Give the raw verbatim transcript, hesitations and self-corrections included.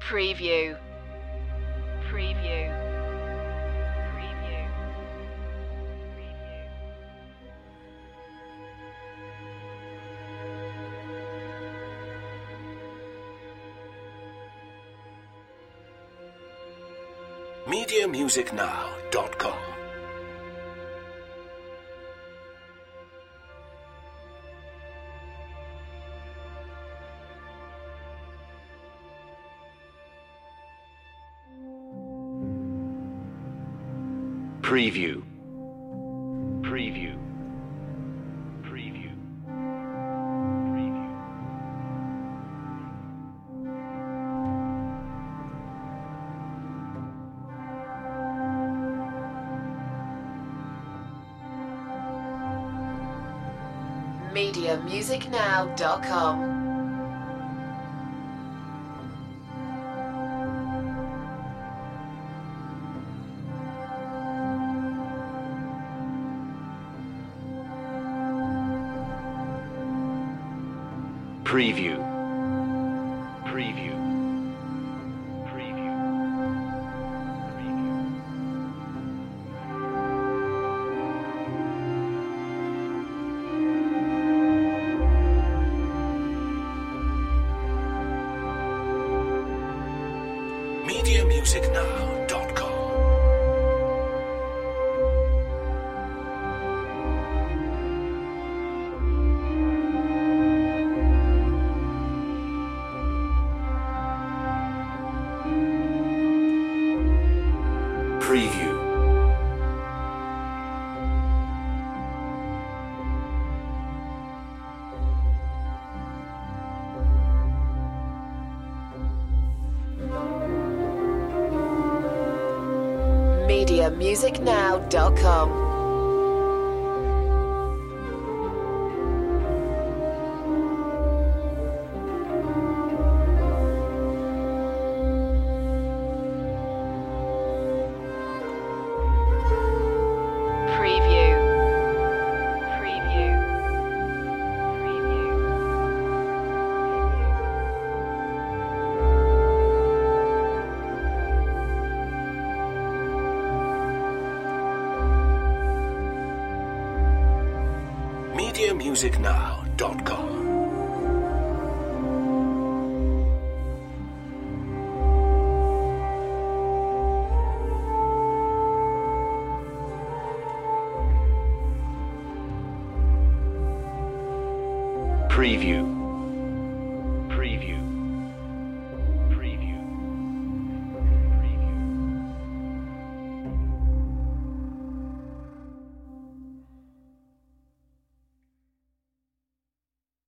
Preview. Preview. Preview. Preview. media music now dot com. Preview. Preview. Preview. Preview. media music now dot com. Preview. Preview. Preview. Preview. media music now dot com. Preview. media music now dot com. Preview. Preview. Preview. media music now dot com. Preview.